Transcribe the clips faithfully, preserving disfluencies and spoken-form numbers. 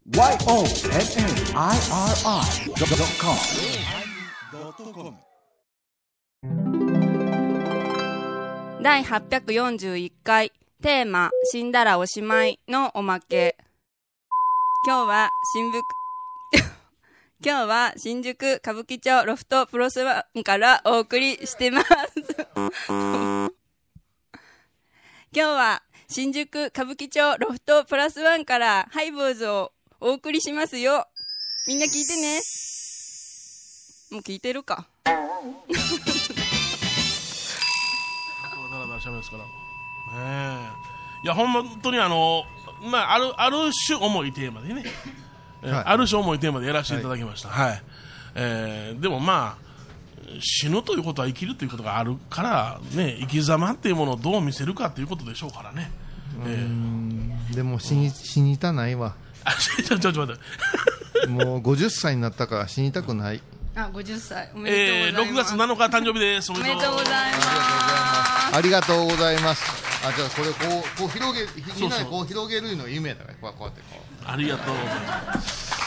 ワイオーエヌエヌアイアールアイドットコムだいはっぴゃくよんじゅういっかいテーマ死んだらおしまいのおまけ。今日は新宿今日は新宿歌舞伎町ロフトプロスワンからお送りしてます今日は新宿歌舞伎町ロフトプラスワンからハイボーズをお送りしますよ。みんな聞いてね。もう聞いてるかだらだらしゃべるですからねえ。いや本当にあのまああるある種重いテーマでね、はい、ある種重いテーマでやらせていただきました。はい、はい、えー、でもまあ死ぬということは生きるということがあるからね、生き様っていうものをどう見せるかということでしょうからね。 うーん、えー、でも死に、死にたないわ。 あ、ちょちょちょ待ってもうごじゅっさいになったから死にたくない。 あ、ごじゅっさいおめでとうございます。 えー、ろくがつなのか誕生日です。おめでとうございます。 ありがとうございます。あ、じゃあこれこうこう広げみんなでこう広げるの夢だからこうやってこう。 ありがとうございます。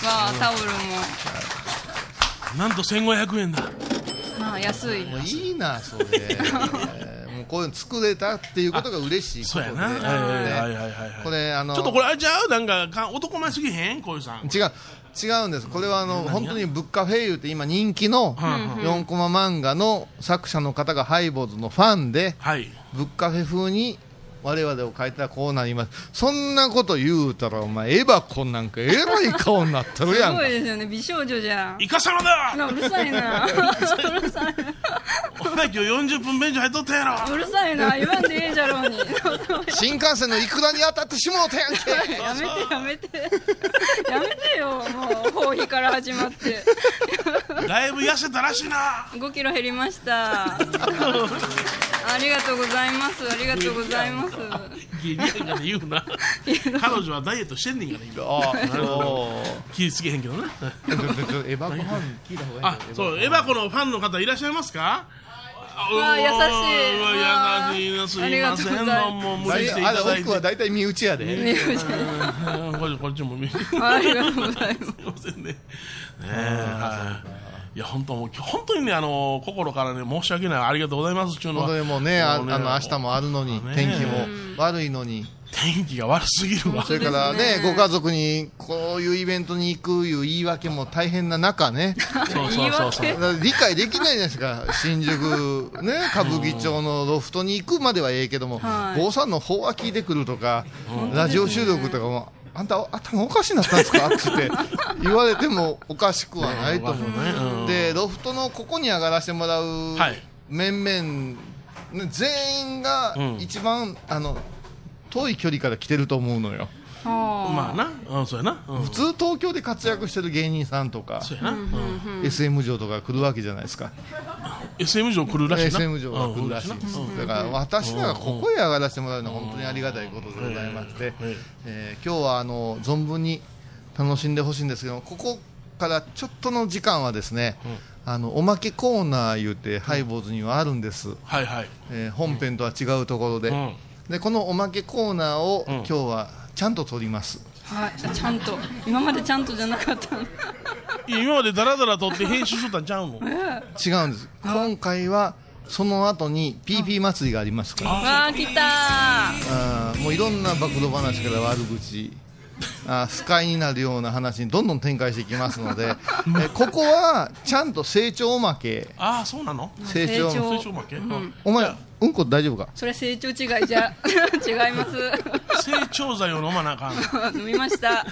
わあ、タオルもなんとせんごひゃくえんだ。 まあ安い。 もういいなそれ、えーもうこういうの作れたっていうことが嬉しいことで。 そうやな、ね、はいはいはいはい、 これあのちょっとこれあれちゃうなんかか男前すぎへんこういうさん。 違う違うんです。これはあの本当にブッカフェイユって今人気のよんコマ漫画の作者の方がハイボーズのファンで、 はい、 ブッカフェ風に我々を書いたらこうなります。そんなこと言うたらお前エバコンなんかえらい顔になってるやんか。 すごいですよね、美少女じゃん。 イカ様だ。 うるさいなうるさいお前今日よんじゅっぷん便所入っとったやろ。 うるさいな、言わんでええじゃろうに新幹線のイクラに当たってしもうたやんけやめてやめてやめてよ、もう放棄から始まってだいぶ痩せたらしいな。 ごキロ減りましたありがとうございます。ありがとうございます。 芸人やんかで言うな彼女はダイエットしてんねんから今。ああ気ぃつけへんけどなエバコファン聞いた方がいい。 あ、そう、エバコのファンの方いらっしゃいますか。 わあ、優しい。 優しいな、すいません。どうも無理していただいて。 奥は大体身内やで。 身内こっちも身内。 ありがとうございます。 すいませんね。ねえ、はい。いや本当もう本当にね、あの心からね申し訳ない、ありがとうございますっていうのは。 本当にもうね、あの明日もあるのに、天気も悪いのに。 天気が悪すぎるわ。 それからね、ご家族にこういうイベントに行くいう言い訳も大変な中ね。 そうそうそうそう。 理解できないじゃないですか。新宿ね、歌舞伎町のロフトに行くまではええけども、坊さんの法話聞いてくるとか、ラジオ収録とかも。あんた頭おかしになったんですかって言われてもおかしくはないと思う、ね、でロフトのここに上がらせてもらう面々、はい、全員が一番、うん、あの遠い距離から来てると思うのよ。 まあな、うん、そうやな、うん、 普通東京で活躍してる芸人さんとか、 そうやな、うん、 エスエム 城とか来るわけじゃないですか。 エスエム 城来るらしいな。 エスエム 城が来るらしいです、うん、だから私ならここへ上がらせてもらうのは本当にありがたいことでございまして、うん、えー、今日はあの存分に楽しんでほしいんですけど、ここからちょっとの時間はですね、うん、あのおまけコーナーいうて、うん、ハイボーズにはあるんです、はいはい、えー、本編とは違うところで、うん、でこのおまけコーナーを、うん、今日はちゃんと撮ります。 はい、ちゃんと今までちゃんとじゃなかったいや今までダラダラ撮って編集しとったんちゃうの、 えー、違うんです。今回はその後に ピーピー 祭りがありますから。 わあ、来たー。 あ、もういろんな暴露話から悪口、あ、不快になるような話にどんどん展開していきますのでえここはちゃんと成長おまけ。 ああ、そうなの。 成長成長おまけ、うん、 お前うんこ大丈夫か。 それ成長違いじゃ違います成長剤を飲まなあかん飲みました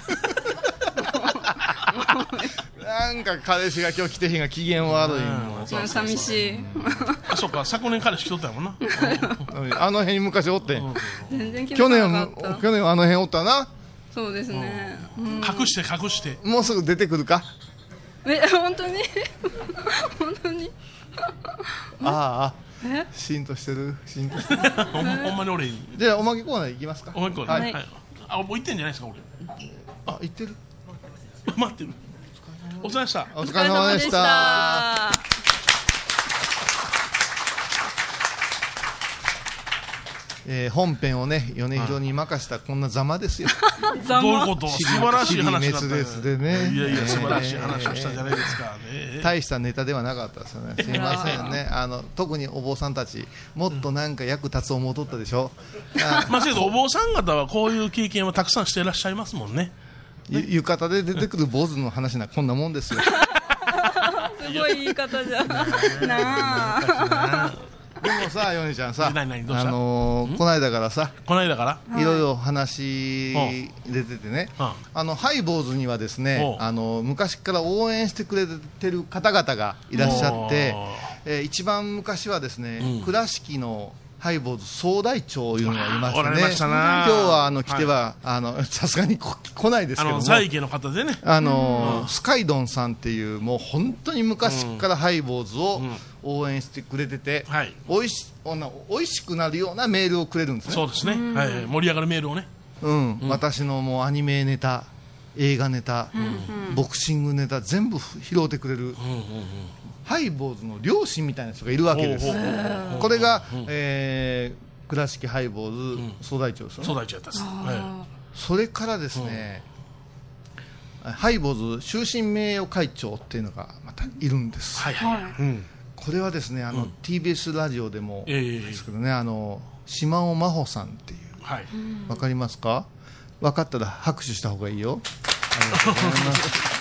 なんか彼氏が今日来てへんが機嫌悪いもん。 寂しいあ、そうか、昨年彼氏来とったやもんなあの辺に昔おってん。 全然気去づかなかった。 年去年あの辺おったな。 そうですね、 うん、隠して隠してもうすぐ出てくるか。 え、本当に本当にああ、シーンとしてる、シーンとしてるほんまに俺に。 じゃあおまけコーナー行きますか。 おまけコーナー、 はいはい、 あ、もう行ってんじゃないですか俺。 あ、行ってる待ってる。お疲れ様でした。 お疲れ様でした。 えー本編をね米広に任したこんなざまですよ。 どういうこと？素晴らしい話だった滅裂でね。 いやいや素晴らしい話をしたじゃないですかね。 大したネタではなかったですよね。すいませんね。あの特にお坊さんたちもっとなんか役立つ思うとったでしょ。あまあけどお坊さん方はこういう経験をたくさんしていらっしゃいますもんね。 ゆ浴衣で出てくる坊主の話なこんなもんですよ。 すごい言い方じゃんなあ。 でもさヨネちゃんさ、 何何どうしたあのーこの間からさこの間からいろいろ話出ててね、 うんあのハイボーズにはですおね、 うあの昔から応援してくれてる方々がいらっしゃってお、 えー一番昔はですね、 うん倉敷のハイボーズ総大長いうのがいましておられね、 ましたな今日はあの来ては、あのさすがにこ来ないですあけども、 の在家の方でね。 あのースカイドンさんっていうもう本当に昔からハイボーズを応援してくれてて、 はいおいしおなおいしくなるようなメールをくれるんですね。 そうですね。はい盛り上がるメールをね。 うん私のもうアニメネタ、映画ネタ、ボクシングネタ全部拾ってくれる、ハイボーズの両親みたいな人がいるわけです。 ほうほうほうこれが、えー倉敷ハイボーズ総大長ですよね。 総大長やったっす。はそれからですね、ハイボーズ終身名誉会長っていうのがまたいるんです。 いはいはい。うんこれはですねあの、ティービーエス ラジオでもええですけどね、あの島尾真帆さんっていうはい。 わかりますか？分かったら拍手した方がいいよ。ありがとうございます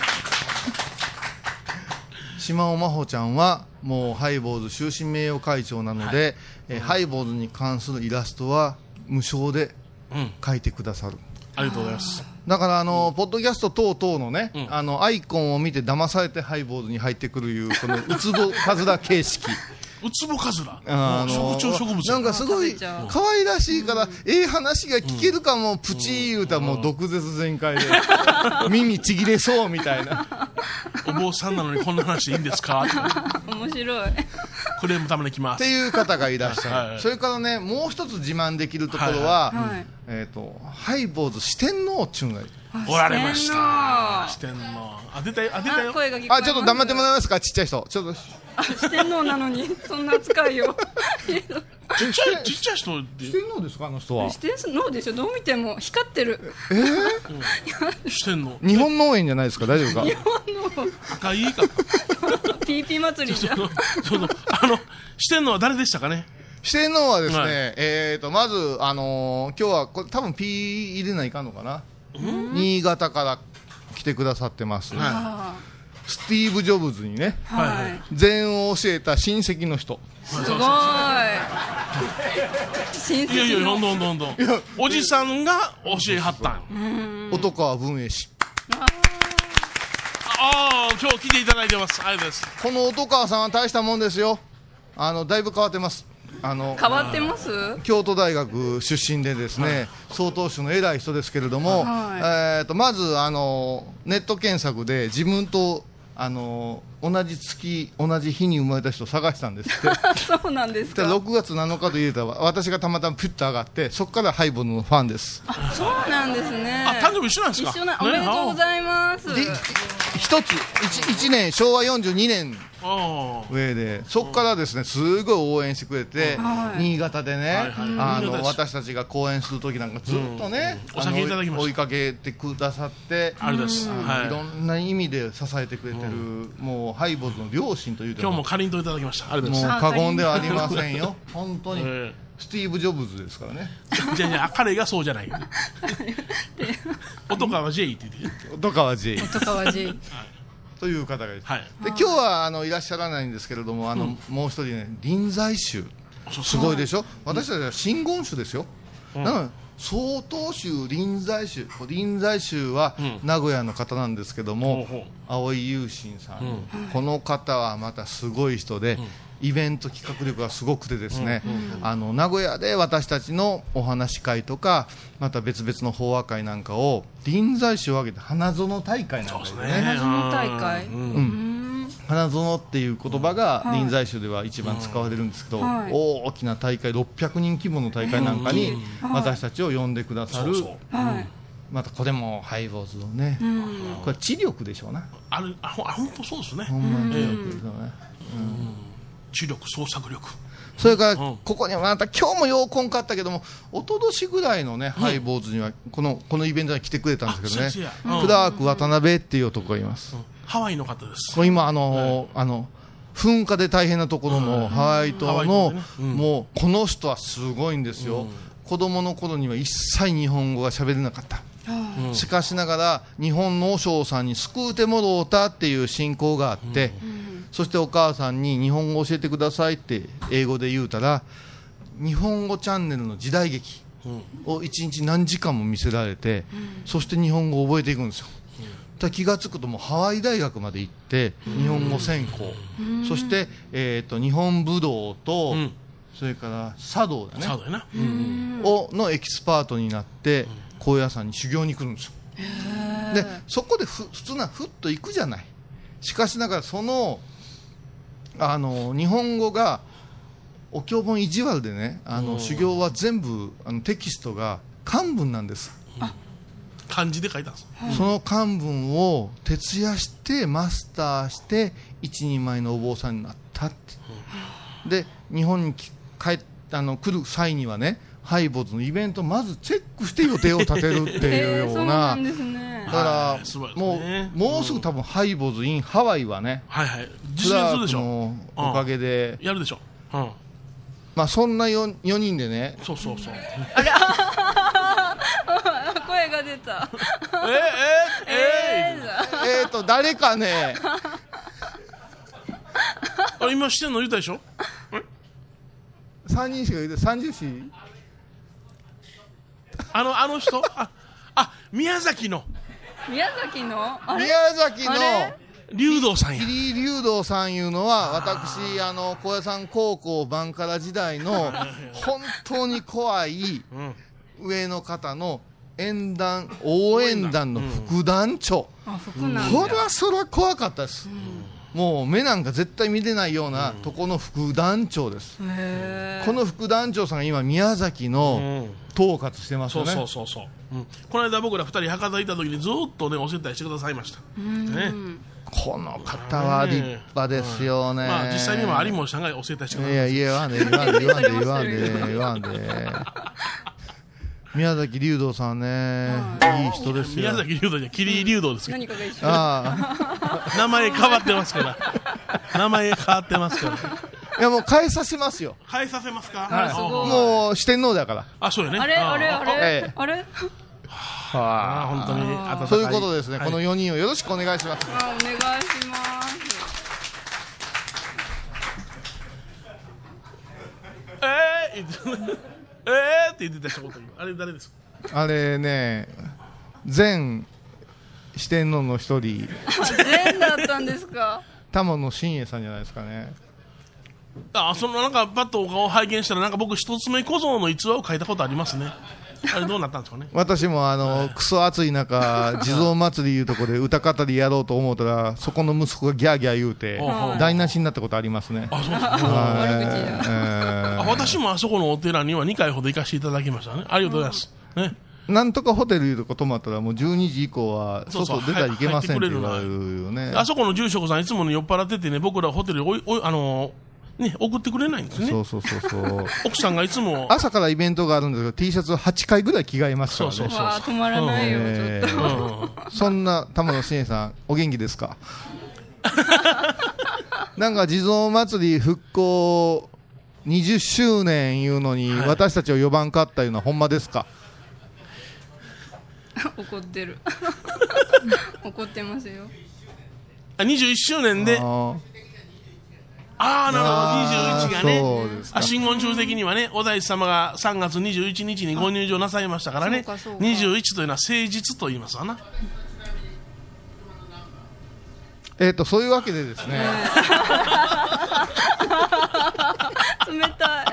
島尾真帆ちゃんはもうハイボーズ終身名誉会長なので、 はいえーハイボーズに関するイラストは無償でうん描いてくださる。 ありがとうございます。 だからあの、ポッドキャスト等々のね、 うんあのアイコンを見て騙されてハイボーズに入ってくるいうこのウツボカズラ形式ウツボカズラ。 あの食虫植物。 なんかすごい食べちゃう可愛らしいから、ええ話が聞けるかも、プチー言うたらもう毒舌全開で耳ちぎれそうみたいな。 お坊さんなのにこんな話いいんですか？ 面白い。 クレームために来ます。 っていう方がいらっしゃる、 はいはいそれからねもう一つ自慢できるところは、 はいえー、とハイボーズ四天王っちゅうんがいる。 おられまし四た。四天王。あ出たよあ出たあよ。 声が聞こえます。 あちょっと黙ってもらえますか、ちっちゃい人ちょっとあ四天王なのにそんな扱いを。 ちっちゃいちっちゃい人って四天王ですかあの人は。 四天王でしょ、どう見ても光ってる。 四天王。 日本農園じゃないですか、大丈夫か。 赤いか。 ピーピー祭りじゃん。 そのそのあの四天王は誰でしたかね？ 四天王はですね、 はいえー、とまず、あのー今日はこれ多分 P 入れないかんのかな、新潟から来てくださってます、 あスティーブ・ジョブズにねーはい。 禅を教えた親戚の人。 すごい。親戚いやいやどんの。 どんどんどん。おじさんが教えはったん。 男は文英氏。 ああ今日来ていただいてます。ありがとうございます。 この男川さんは大したもんですよ。あのだいぶ変わってます。あの変わってます？ 京都大学出身でですね、曹洞宗の偉い人ですけれども、 はえー、とまずあのネット検索で自分とあの同じ月同じ日に生まれた人を探したんですってそうなんですか。 でろくがつなのかと入れたら私がたまたまピュッと上がってそこからハイボーズのファンです。 そうなんですね。 あ誕生日一緒なんですか？ 一緒な、おめでとうございます。 で一つ一一年しょうわよんじゅうにねんあ上でそこからですねすごい応援してくれて、 はい新潟でね、 はいはいあ新潟のです私たちが講演する時なんかずっとね、 うんお酒いただきましたあの追いかけてくださってあ。あれです。 あのはいろんな意味で支えてくれてる、もうハイボーズの両親というて今日もかりんといただきました。ありがとうごもうざいま過言ではありませんよ本当に、 えスティーブ・ジョブズですからね。 す。じゃあじゃあ彼がそうじゃない。男は J って言って。 戸川 J とかは J。 という方がいる、 はい。 で今日はあのいらっしゃらないんですけれどもあの、もう一人ね臨済宗すごいでしょ、私たちは真言宗ですよ、なので曹洞宗臨済宗臨済宗はうん名古屋の方なんですけども、 ほうほう青井雄心さん、 うんこの方はまたすごい人で、イベント企画力がすごくてですね、あの名古屋で私たちのお話し会とかまた別々の法話会なんかを臨済宗を挙げて花園大会なんですね。 花園大会うんうん花園っていう言葉がはい臨済宗では一番使われるんですけど、 はい大きな大会ろっぴゃくにん規模の大会なんかに私たちを呼んでくださる、 そうそう。 はい。 またこれもハイボーズのね、 うん。 これ知力でしょうな、 あれあほあ本当そうですね。 ほんまに知力ですよね、 知力創作力。 それからここにはまた今日もようこんかったけども、一昨年ぐらいのね、ハイボーズにはこのこのイベントに来てくれたんですけどね、クラーク渡辺っていう男がいます。 ハワイの方です。 これ今あのあの噴火で大変なところのハワイ島の、もうこの人はすごいんですよ。子供の頃には一切日本語が喋れなかった。しかしながら日本の和尚さんに救うてもろうたっていう信仰があって、そしてお母さんに日本語教えてくださいって英語で言うたら、日本語チャンネルの時代劇を一日何時間も見せられて、そして日本語を覚えていくんですよ。気がつくともうハワイ大学まで行って日本語専攻、そして、えー、と日本武道と、それから茶道だね、 茶道やな、 をのエキスパートになって高野山に修行に来るんですよ。でそこでふ普通なふっと行くじゃない。しかしながらそのあの日本語がお経本意地悪でね、あの修行は全部あのテキストが漢文なんです。 漢字で書いたんです、 その漢文を徹夜してマスターして一人前のお坊さんになったって、うん、で日本に帰あの来る際にはね、ハイボーズのイベントをまずチェックして予定を立てるっていうような、だからもうもうすぐ多分ハイボーズインハワイはね、 はいはい、実現するでしょ、 クラークのおかげで、 うん、やるでしょ、うん、 まあそんな 4, 4人でね、 そうそうそう、 あれ声が出た。 えー、えー、えー、えーと誰かねあ今してんの言ったでしょ。 さんにんしか言うてさんじゅうしあのあの人ああ宮崎の宮崎のあれ宮崎の竜道さんや、 桐井竜道さんいうのは私あの高野山高校バンカラ時代の本当に怖い上の方の演団応援団の副団長、 うん、あ副なんだ。 これはそれは怖かったです、うん、もう目なんか絶対見れないようなとこの副団長です、うん、この副団長さんが今宮崎の統括してますよね、 うん、そうそうそうそう、うん、この間僕らふたり博多行った時にずっとねお接待してくださいました、うんね、 この方は立派ですよね、 うん、まあ実際にも有森さんがお接待してください。 いやいや言わんで言わんで言わんで言わんで言わんで宮崎竜道さんね、いい人ですよ。 宮崎竜道じゃ桐井竜道ですけど、 何かが一緒。 あ名前変わってますから名前変わってますから、 いやもう変えさせますよ。 変えさせますか、 はい、もう四天王だから。 あ、そうよね。 あれあれあれ、 ええ、 あれはあ、本当に温かい。 そういうことですね、 はい、 このよにんをよろしくお願いします。 あ、お願いします。 えーえーって言ってた人、あれ誰ですか。 あれね、前四天王の一人前だったんですか。 玉野真栄さんじゃないですかね。 あ、そのなんかパッとお顔を拝見したら、なんか僕一つ目小僧の逸話を書いたことありますね。あれどうなったんですかね。 私もあのクソ暑い中地蔵祭りいうところで歌語りやろうと思ったら、そこの息子がギャーギャー言うて台無しになったことありますね。 あ、そうですか。あ、私もあそこのお寺にはにかいほど行かせていただきましたね。ありがとうございます、ね、 なんとかホテルいうとこ泊まったらもうじゅうにじ以降は外出たらいけませんって言われるよね。 あそこの住職さんいつも、ね、酔っ払っててね、僕らホテルにおいおいあのーね、送ってくれないんですね。 そうそうそうそう奥さんがいつも朝からイベントがあるんですけど T シャツをはちかいぐらい着替えますからね。 そうそうそう、 わー止まらないよ、うん、ちょっと、 うん、 そんな玉野真栄さんお元気ですか。なんか地蔵祭り復興にじゅっしゅうねんいうのに、はい、私たちを呼ばんかったいうのはほんまですか。 怒ってる怒ってますよ。 あ、にじゅういっしゅうねんで、ああ、なるほど、にじゅういちがね、あ、真言宗的にはね、お大師様がさんがつにじゅういちにちにご入場なさいましたからね、にじゅういちというのは誠実と言いますわな。 えーと、そういうわけでですね、 冷たい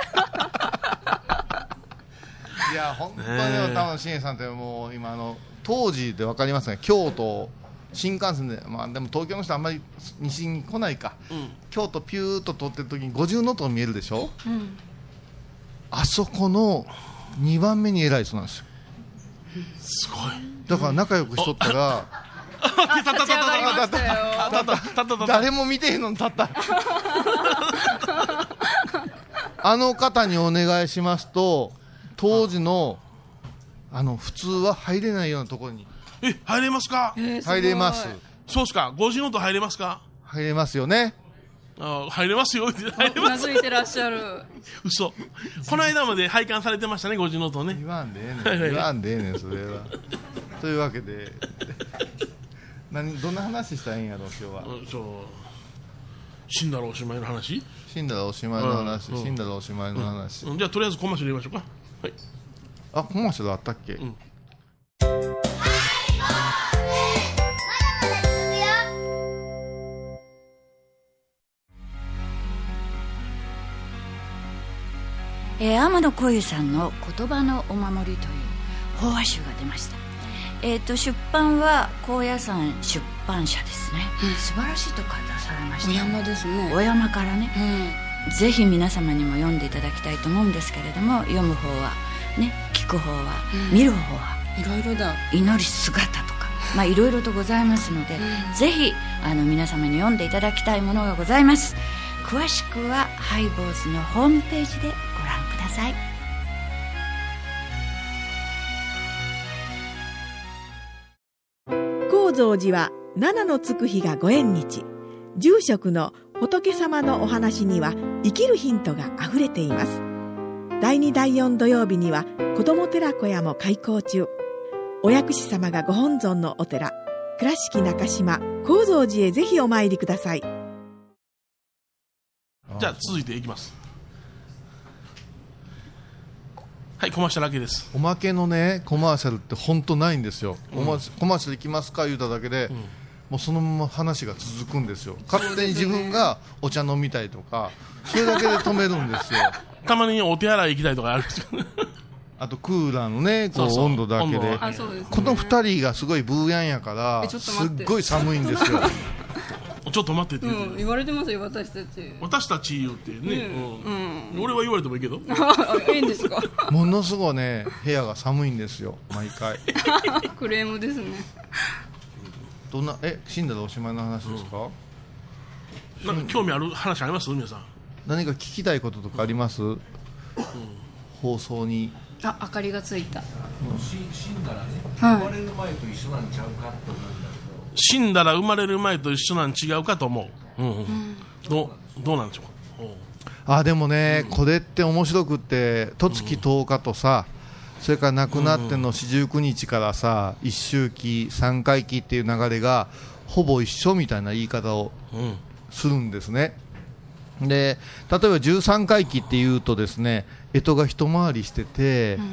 いや、本当に玉野真栄さんってもう今あの当時で分かりますね、京都新幹線で、まあ、でも東京の人あんまり西に来ないか、うん、京都ピューッと通ってる時に五重塔見えるでしょ、うん、あそこのにばんめに偉い人なんですよ。 すごい。 だから仲良くしとったら立ち上がりましたよ。 誰も見てへんのに立ったあの方にお願いしますと、当時のあの普通は入れないようなところにえ入れますか？ えー、 入れます。 そうですか。ごじの音入れますか？ 入れますよね。 あ入れますよ。入れうます。 なずいてらっしゃる。 嘘。この間まで拝観されてましたね、ごじの音ね。 言わんでええねん。言わんでええねんそれは。というわけで何どんな話したらいいんやろう今日は。 うん、そう。死んだらおしまいの話？ 死んだらおしまいの話、 うん、 死んだらおしまいの話、 うんうん、じゃあとりあえずコマーシャル入れましょうか。はい。 あ、コマーシャルあったっけ？うん、 えー、天野幸雄さんの言葉のお守りという法話集が出ました。えー、と出版は高野山出版社ですね、うん、素晴らしいとこから出されました。 お山ですね。 お山からね、うん、ぜひ皆様にも読んでいただきたいと思うんですけれども、読む方はね、聞く方は、うん、見る方はいろいろだ。 祈り姿とか、まあ、いろいろとございますので、うん、ぜひあの皆様に読んでいただきたいものがございます。詳しくはハイボーズのホームページでご覧ください。 高蔵寺は七のつく日がご縁日。住職の仏様のお話には生きるヒントがあふれています。だいにだいよん土曜日には子ども寺小屋も開校中。お薬師様がご本尊のお寺、倉敷中島・高蔵寺へぜひお参りください。 じゃあ続いていきます。はい、コマーシャルだけです。 おまけのねコマーシャルって本当ないんですよ、うん、コマーシャル行きますか言うただけで、うん、もうそのまま話が続くんですよ。勝手に自分がお茶飲みたいとかそれだけで止めるんですよ。 たまにお手洗い行きたいとかあるんですよ。 あとクーラーのねこうそうそう温度だけで、 あそうですね、 このふたりがすごいブーヤンやからすっごい寒いんですよ。 ちょっと待ってって言って、 うん、言われてますよ私たち。 私たち言うってね、うんうん、俺は言われてもいいけど。 いいんですか。 ものすごいね部屋が寒いんですよ毎回。 クレームですね。 どんなえ死んだらおしまいの話ですか、 うん、なんか興味ある話あります皆さん。 何か聞きたいこととかあります、うん、放送に。 あ、明かりがついた、うん、 死んだらね、はい、生まれる前と一緒なんちゃうかと思うんだけど。 死んだら生まれる前と一緒なん違うかと思う、うんうんうん、ど, どうなんでしょうか。 あでもね、うん、これって面白くって十月とおかとさ、うん、それから亡くなっての四十九日からさ一周期三回忌っていう流れがほぼ一緒みたいな言い方をするんですね、うん、で例えば十三回忌っていうとですね干支が一回りしてて、うん、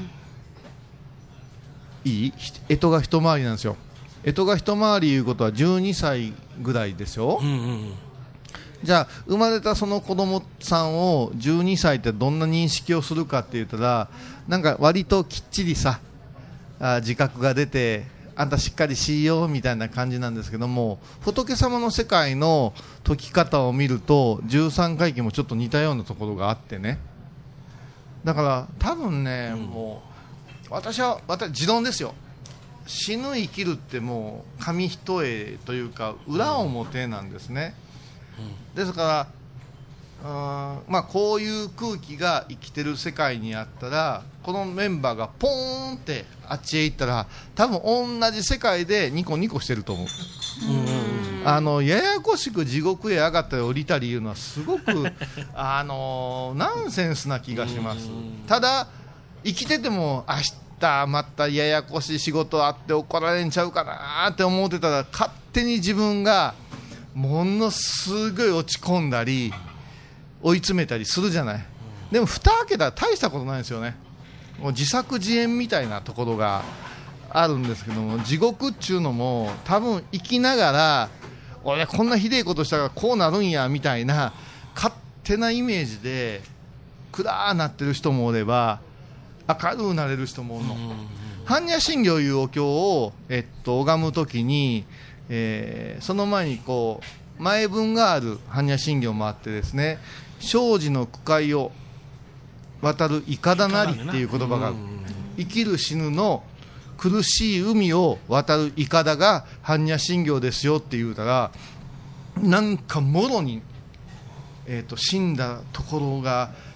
いい干支が一回りなんですよ。干支が一回りいうことはじゅうにさいぐらいですよ、うんうんうん、じゃあ生まれたその子供さんをじゅうにさいってどんな認識をするかって言ったらなんか割ときっちりさあ自覚が出てあんたしっかりしようみたいな感じなんですけども、仏様の世界の解き方を見るとじゅうさんかい忌もちょっと似たようなところがあってね。だから多分ね、うん、もう私は私持論ですよ。死ぬ生きるってもう紙一重というか裏表なんですね、うん、ですからあまあこういう空気が生きてる世界にあったらこのメンバーがポーンってあっちへ行ったら多分同じ世界でニコニコしてると思う。うんあのややこしく地獄へ上がったり降りたりいうのはすごくあのナンセンスな気がします。ただ生きてても明日またややこしい仕事あって怒られんちゃうかなって思ってたら勝手に自分がものすごい落ち込んだり追い詰めたりするじゃない。でも蓋開けたら大したことないんですよね。もう自作自演みたいなところがあるんですけども、地獄っちゅうのも多分生きながら俺こんなひでえことしたからこうなるんやみたいな勝手なイメージで暗ーなってる人もおれば明るくなれる人もおるの。般若心経いうお経を、えっと、拝むときに、えー、その前にこう前文がある般若心経もあってですね、生死の苦海を渡るいかだなりっていう言葉がある。生きる死ぬの苦しい海を渡るいかだが般若心経ですよって言うたらなんかもろに、えー、と死んだところが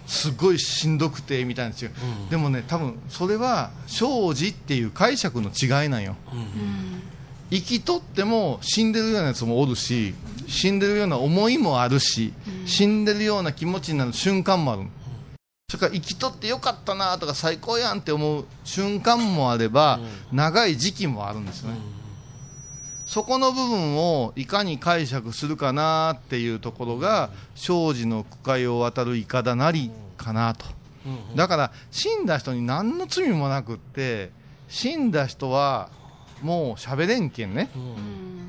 すごいしんどくてみたいな違う、うん、でもね多分それは生じっていう解釈の違いなんよ、うん、生きとっても死んでるようなやつもおるし死んでるような思いもあるし、うん、死んでるような気持ちになる瞬間もある、うん、それから生きとってよかったなとか最高やんって思う瞬間もあれば、うん、長い時期もあるんですよね、うん、そこの部分をいかに解釈するかなっていうところが生じの区界を渡るいかだなりかなと、うん、だから死んだ人に何の罪もなくって死んだ人はもう喋れんけんね、うん、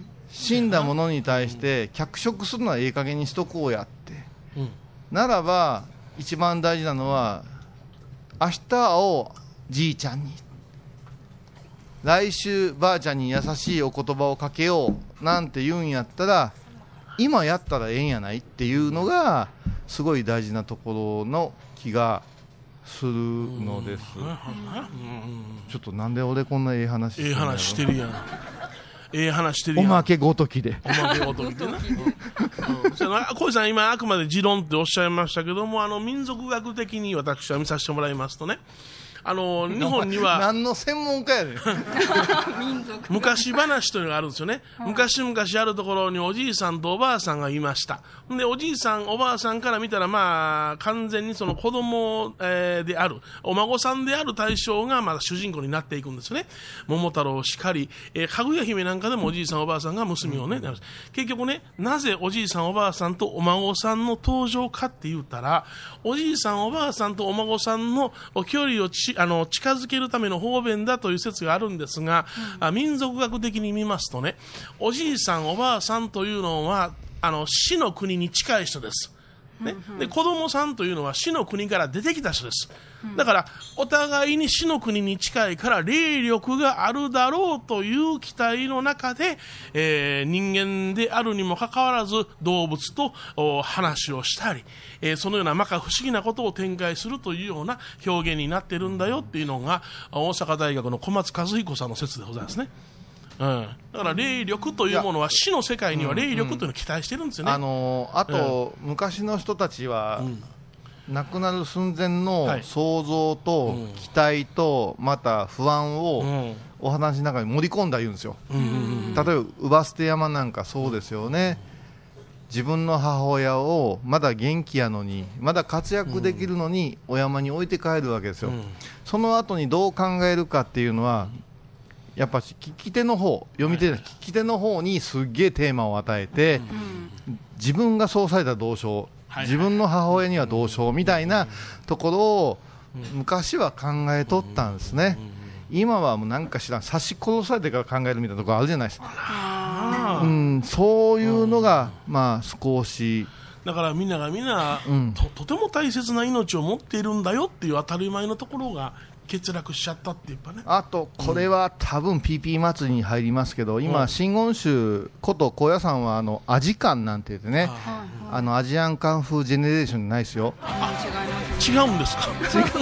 死んだものに対して脚色するのはええ加減にしとこうやって、うん、ならば一番大事なのは明日会おうじいちゃんに来週ばあちゃんに優しいお言葉をかけようなんて言うんやったら今やったらええんやないっていうのがすごい大事なところの気がするのです。ちょっとなんで俺こんなええ話してるんやろ。 ええ話してるやん。ええ話してるやん。 おまけごときで。 おまけごときでな。小井さん今あくまで持論っておっしゃいましたけども、あの民族学的に私は見させてもらいますとね、あの日本には何の専門家やねん昔話というのがあるんですよね、はい、昔々あるところにおじいさんとおばあさんがいました。でおじいさんおばあさんから見たらまあ完全にその子供、えー、であるお孫さんである対象がまだ主人公になっていくんですよね。桃太郎しかり、えー、かぐや姫なんかでもおじいさんおばあさんが娘をね、うん、結局ねなぜおじいさんおばあさんとお孫さんの登場かって言ったらおじいさんおばあさんとお孫さんの距離をちあの近づけるための方便だという説があるんですが、うん、民族学的に見ますとねおじいさんおばあさんというのはあの死の国に近い人です、ね、うんうん、で子供さんというのは死の国から出てきた人です、うん、だからお互いに死の国に近いから霊力があるだろうという期待の中で、えー、人間であるにもかかわらず動物と話をしたり、えー、そのような摩訶不思議なことを展開するというような表現になっているんだよっていうのが大阪大学の小松和彦さんの説でございますね。うん、だから霊力というものは死の世界には霊力というのを期待してるんですよね、 あのー、あと、うん、昔の人たちは、うん、亡くなる寸前の想像と期待とまた不安をお話の中に盛り込んだ言うんですよ、うんうんうん、例えば姥捨て山なんかそうですよね。自分の母親をまだ元気やのにまだ活躍できるのにお山に置いて帰るわけですよ、うん、その後にどう考えるかっていうのはやっぱ聞き手の方読み手で、はい、聞き手の方にすっげえテーマを与えて、うん、自分がそうされたらどうしよう、はい、自分の母親にはどうしようみたいなところを昔は考えとったんですね。今はもうなんか知らん刺し殺されてから考えるみたいなところあるじゃないですか、うん、そういうのが、まあ、少しだからみんながみんな、うん、と, とても大切な命を持っているんだよっていう当たり前のところが欠落しちゃったっていうかね。 あとこれは多分 ピーピー 祭りに入りますけど、うん、今真言宗こと高野山はあのアジカンなんて言ってね、はい、あのアジアンカンフージェネレーションないですよ。 あ違うんですか。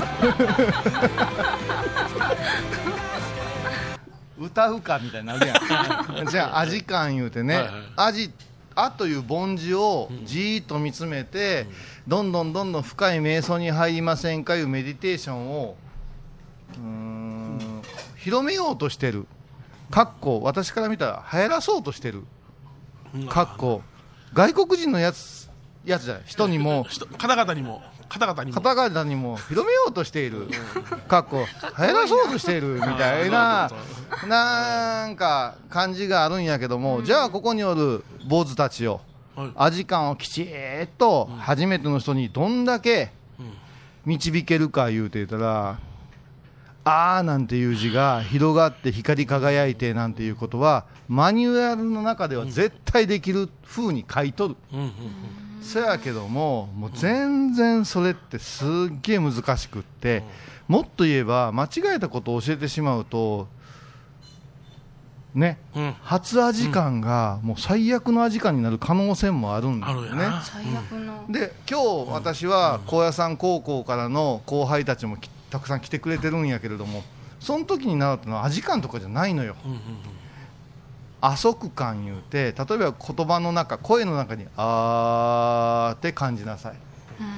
歌うかみたいになるやんじゃあアジカン言うてね、はいはい、アジあという梵字をじーっと見つめて、うん、どんどんどんどん深い瞑想に入りませんかいうメディテーションをうーん、うん、広めようとしてるかっこ私から見たら流行らそうとしてるかっこ外国人のやつやつじゃない人にも方々にも方々にも方々にも広めようとしているかっこ流行らそうとしているみたいななんか感じがあるんやけども、じゃあここにおる坊主たちを、はい、アジカンをきちっと初めての人にどんだけ導けるか言うて言ったら、あーなんていう字が広がって光り輝いてなんていうことはマニュアルの中では絶対できる風に書いとる、うんうんうん、そやけどももう全然それってすっげえ難しくって、もっと言えば間違えたことを教えてしまうとね、うん、初アジカンがもう最悪のアジカンになる可能性もあるんですよね。 最悪ので今日私は高野山高校からの後輩たちもたくさん来てくれてるんやけれども、その時に習ったのはアジカンとかじゃないのよ、うんうんうん、阿足感言うて、例えば言葉の中声の中にあーって感じなさい、うん、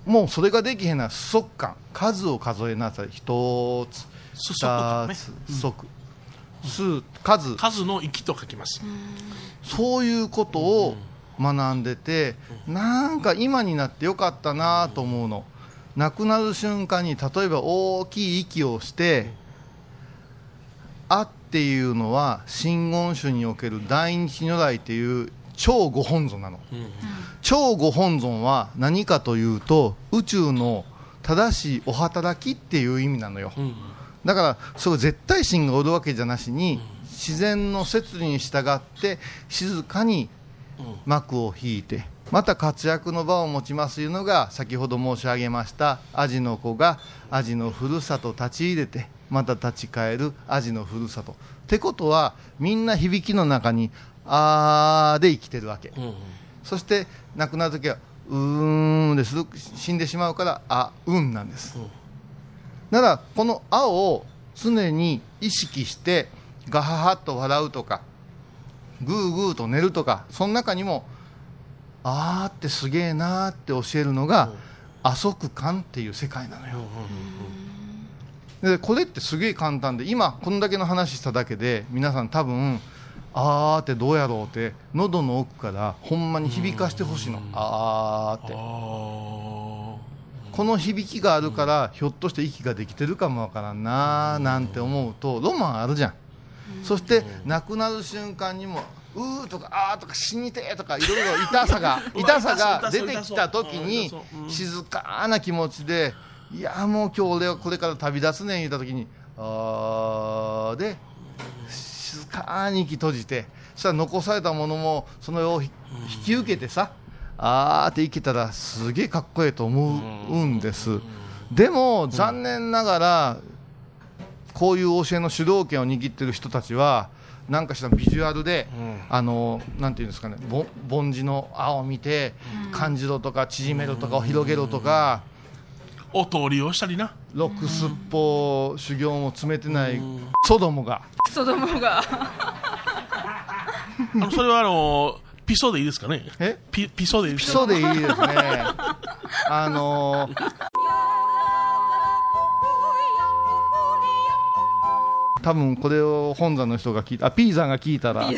もうそれができへんなら数足感、数を数えなさい。一つ二つ足、数数数の息と書きます。 そういうことを学んでて、なんか今になってよかったなと思うの。亡くなる瞬間に例えば大きい息をしてあっていうのは真言宗における大日如来っていう超ご本尊なの、うん、超ご本尊は何かというと宇宙の正しいお働きっていう意味なのよ、うん、だからそういう絶対神がおるわけじゃなしに、うん、自然の摂理に従って静かに幕を引いてまた活躍の場を持ちますというのが先ほど申し上げましたアジの子がアジのふるさと立ち入れてまた立ち返るアジのふるさとってことはみんな響きの中にあーで生きてるわけ、うんうん、そして亡くなるときはうーんです死んでしまうからあうんなんです、うん、だからこのあを常に意識してガハハッと笑うとかグーグーと寝るとかその中にもあーってすげえなーって教えるのが阿足感っていう世界なのよ、でこれってすげえ簡単で今こんだけの話しただけで皆さん多分あーってどうやろうって喉の奥からほんまに響かしてほしいのあーってこの響きがあるからひょっとして息ができてるかもわからんなーなんて思うとロマンあるじゃん。そして亡くなる瞬間にもうーとかあーとか死にてーとかいろいろ痛さが痛さが出てきた時に静かな気持ちでいやもう今日俺はこれから旅立つねん言った時にあーで静かに息閉じてそしたら残されたものもそのを引き受けてさあーって生きたらすげえかっこいいと思うんです。でも残念ながらこういう教えの主導権を握っている人たちはなんかしらビジュアルで、うん、あのなんていうんですかね梵字の青を見て、うん、漢字ろとか縮めろとかを広げろとか、 うん、音を利用したりな六すっぽ修行も詰めてない、うん、ソドモがソドモがあのそれはあのピソでいいですかね。 えピ, ピソでいいですか。ピソでいいですねあのー多分これを本山の人が聞いたあピーさんが聞いたら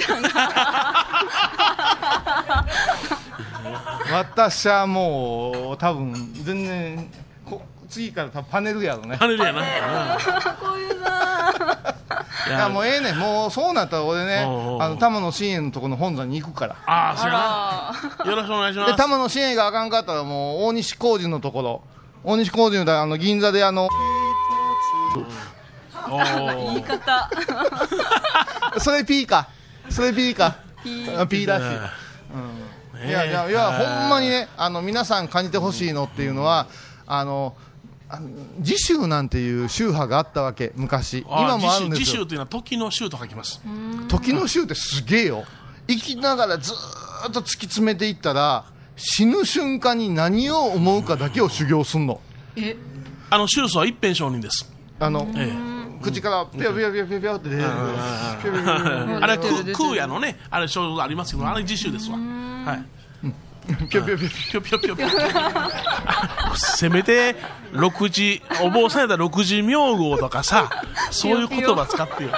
私はもう多分全然こ次から多分パネルやろね。 パネルやなこういうさいやもうええねんもうそうなったら俺ねおうおうあの玉野真栄のところの本山に行くからああそうやなよろしくお願いしますで玉野真栄があかんかったらもう大西浩二のところ大西浩二のあの銀座であの言い方それ P かそれ P か P, P らしい、うん、いやいやいやほんまにねあの皆さん感じてほしいのっていうのはあのあの自宗なんていう宗派があったわけ昔今もあるんですよ。 自宗というのは時の宗と書きます。 時の宗ってすげえよ生きながらずーっと突き詰めていったら死ぬ瞬間に何を思うかだけを修行すんの。 えあの宗祖は一辺上人です。 あの、ええ口からピョピョピョピョピョって出るあれ空也のねあれ症状ありますけどあれ自習ですわはいピョピョピョピョピョピョせめて六時お坊さんやったら六時名号とかさそういう言葉使ってよ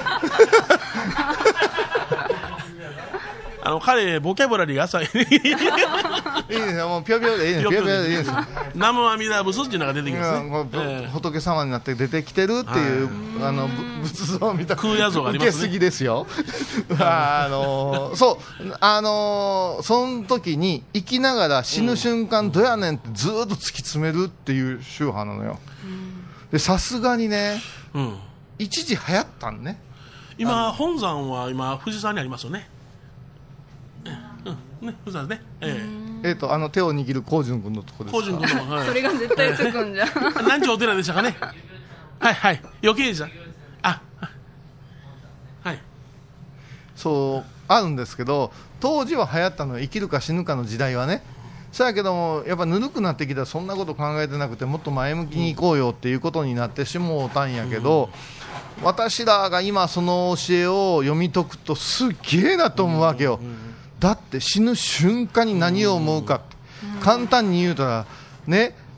あの彼ボキャブラリーが浅いいいですよもうピョピョでいいですピョピョでいいです南無阿弥陀仏っていうのが出てきますね、 えー、仏様になって出てきてるっていうあの仏像を見た空也像がありますね受けすぎですよあのー、そうあのー、その時に生きながら死ぬ瞬間どやねんってずっと突き詰めるっていう宗派なのよ。でさすがにね、うん、一時流行ったんね。 今本山は今富士山にありますよね。ね、ふざね、えええー、とあの手を握る光順君のところですか。 光順君の、はい、 それが絶対つくんじゃん何時お寺でしたかねはいはい余計じゃんあはいそうあるんですけど当時は流行ったのは生きるか死ぬかの時代はねそうやけどもやっぱぬるくなってきたらそんなこと考えてなくてもっと前向きに行こうよっていうことになってしもうたんやけど、うん、私らが今その教えを読み解くとすっげえなと思うわけよ、うんうんだって死ぬ瞬間に何を思うか、うん、簡単に言うたらね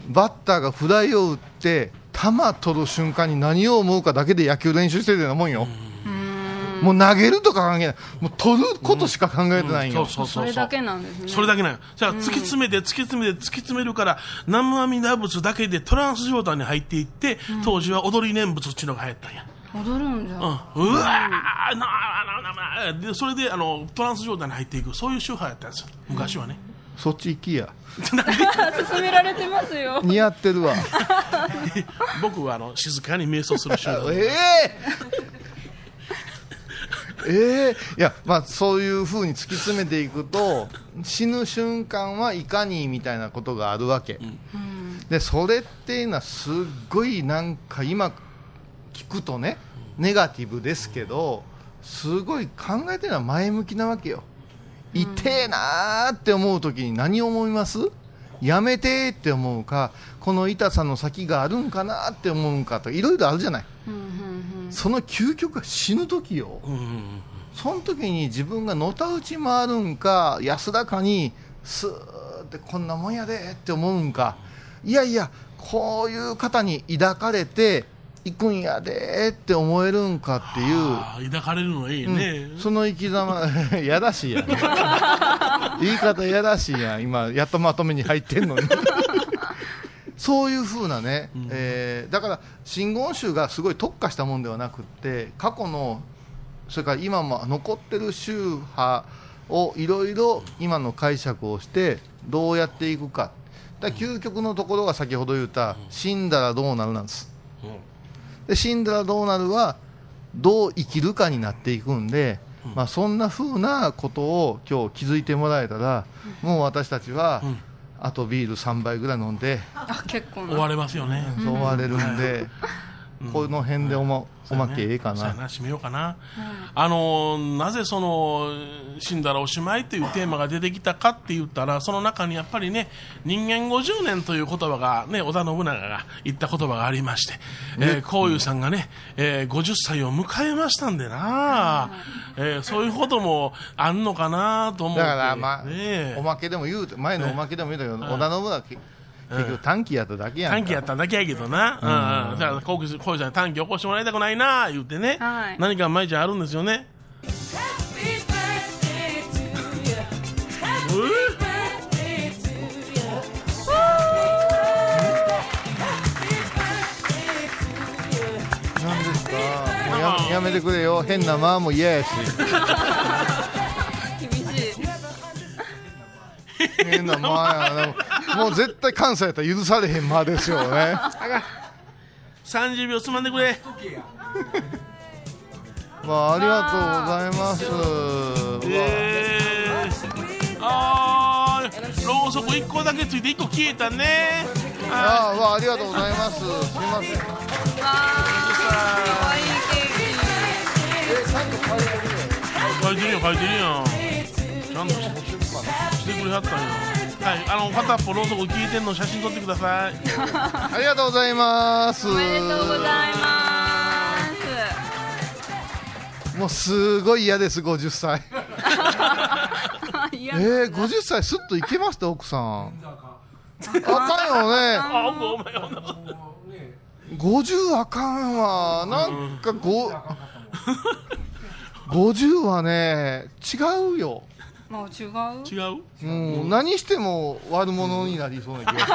バッターがフライを打って球取る瞬間に何を思うかだけで野球練習してるようなもんよ。もう投げるとか関係ない、もう取ることしか考えてないよ、 うんうん、そうそうそうそう、 それだけなんですね。 それだけなんよ。じゃあ突き詰めて突き詰めて突き詰めるから南無阿弥陀仏だけでトランス状態に入っていって、うん、当時は踊り念仏っていうのが流行ったんや。 踊るんじゃ、うん、うわーなーなーなーでそれであのトランス状態に入っていく、そういう宗派やったんですよ昔はね、 うん、そっち行きや勧められてますよ。 似合ってるわ僕はあの静かに瞑想する宗派ええーえー、いやまあそういう風に突き詰めていくと死ぬ瞬間はいかにみたいなことがあるわけ、うん、でそれっていうのはすっごいなんか今聞くとねネガティブですけどすごい考えてるのは前向きなわけよ。痛えなーって思う時に何を思います？やめてって思うか、この痛さの先があるんかなって思うかとかいろいろあるじゃない、うんうんうん、その究極が死ぬ時よ、うんうんうん、その時に自分がのたうち回るんか安らかにスーってこんなもんやでって思うんか、いやいやこういう方に抱かれて行くんやでって思えるんかっていう、 抱かれるのいいね、 うん、その生き様やらしいやん言い方やらしいやん、今やっとまとめに入ってんのにそういう風なね、うんえー、だから真言宗がすごい特化したもんではなくって過去のそれから今も残ってる宗派をいろいろ今の解釈をしてどうやっていくか、だから究極のところが先ほど言った死んだらどうなるなんです。で死んだらどうなるはどう生きるかになっていくんで、まあ、そんな風なことを今日気づいてもらえたらもう私たちはあとビールさんばいぐらい飲んであ結構終われますよね、 そう終われるんで、うん、この辺でおま、おまけええかな、 そうやな、締めようかな、うん、あのなぜその死んだらおしまいというテーマが出てきたかって言ったら、その中にやっぱりね人間ごじゅうねんという言葉がね、織田信長が言った言葉がありまして、えー、幸雄さんがね、えー、ごじゅっさいを迎えましたんでな、うんえー、そういうこともあんのかなと思って、だからまあ、ね、おまけでも言う前のおまけでも言うたけど、ね、織田信長結局短期やっただけやんか、 短期やっただけやけどな、うんうん、だからこういうさん短期起こしてもらいたくないな言ってね、はい、何か毎日あるんですよね。 何ですか、もう や, やめてくれよ、変な間も嫌やし変な間やな、もう絶対関西やったら許されへん間ですよねさんじゅうびょうつまんでくれまあ、ありがとうございます。 えー、あーろうそくいっこだけついていっこ消えたね。 あー、まあ、ありがとうございます。すみません。 わー、かわいいケーキ。 え、ちゃんと書いてるよ。 書いてるよ、書いてるよ。ちゃんとしてくれはったんよ。はい、あの片っぽろうそく消えてんの写真撮ってくださいありがとうございます。 おめでとうございます。 もうすごい嫌です、ごじゅっさいえー、ごじゅっさいすっといけました、奥さん。あかんよね。 あ、ごめん。 ごじゅうあかんわ。なんかごごじゅうはね違うよ。 もう違う違う、 うん、何しても悪者になりそうな気がする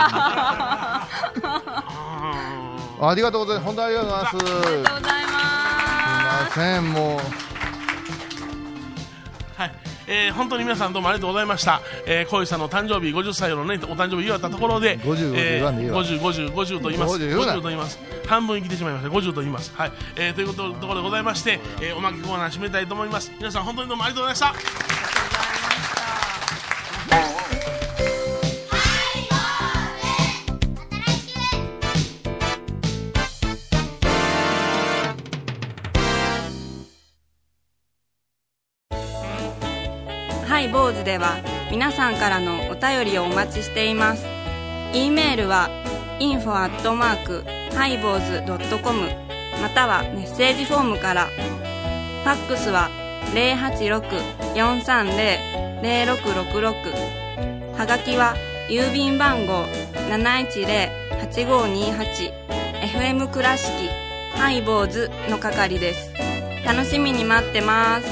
ありがとうございます。本当にありがとうございます。 ありがとうございます。すみません、もうはい、えー、本当に皆さんどうもありがとうございました。えー、小石さんの誕生日ごじゅっさいのね、お誕生日祝ったところでごじゅう、 えー、ごじゅう、ごじゅう、ごじゅうと言います。 ごじゅうごじゅうと言います。半分生きてしまいました。ごじゅうと言います。はい、えー、ということところでございまして、えー、おまけコーナー締めたいと思います。皆さん本当にどうもありがとうございました。 ハイボーズでは皆さんからのお便りをお待ちしています。 E メールは インフォ アットマーク ハイボーズ ドットコム またはメッセージフォームから。ファックスは ゼロはちろく よんさんゼロ ゼロろくろくろく、はがきは郵便番号 なないちゼロはちごーにーはち エフエム 倉敷ハイボーズの係です。楽しみに待ってます。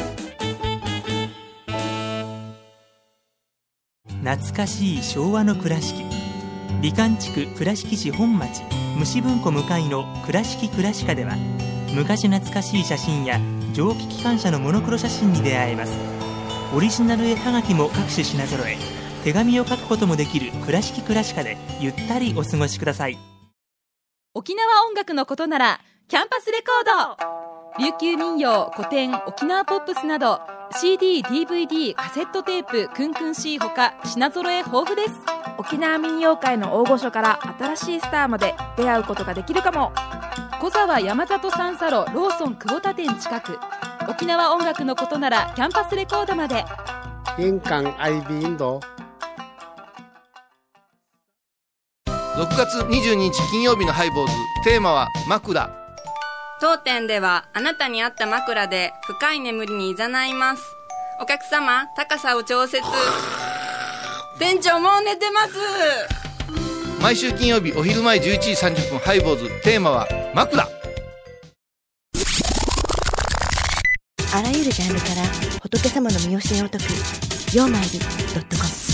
懐かしい昭和の倉敷、美観地区倉敷市本町虫文庫向かいの倉敷倉歯科では、昔懐かしい写真や蒸気機関車のモノクロ写真に出会えます。オリジナル絵はがきも各種品揃え、手紙を書くこともできる倉敷倉歯科でゆったりお過ごしください。 沖縄音楽のことならキャンパスレコード、琉球民謡、古典、沖縄ポップスなど シーディー、ディーブイディー、カセットテープ、クンクン C ほか品揃え豊富です。 沖縄民謡界の大御所から新しいスターまで出会うことができるかも。 小沢山里三佐路ローソン久保田店近く。沖縄音楽のことならキャンパスレコードまで。 印港 アイビー インド。 ろくがつにじゅうににち金曜日のハイボーズ、テーマは枕。 当店ではあなたに合った枕で深い眠りに誘います。お客様、高さを調節。店長もう寝てます。 毎週金曜日お昼前じゅういちじさんじゅっぷん、ハイボーズ、テーマは枕。 あらゆるジャンルから仏様の身教えを解くようまいり .com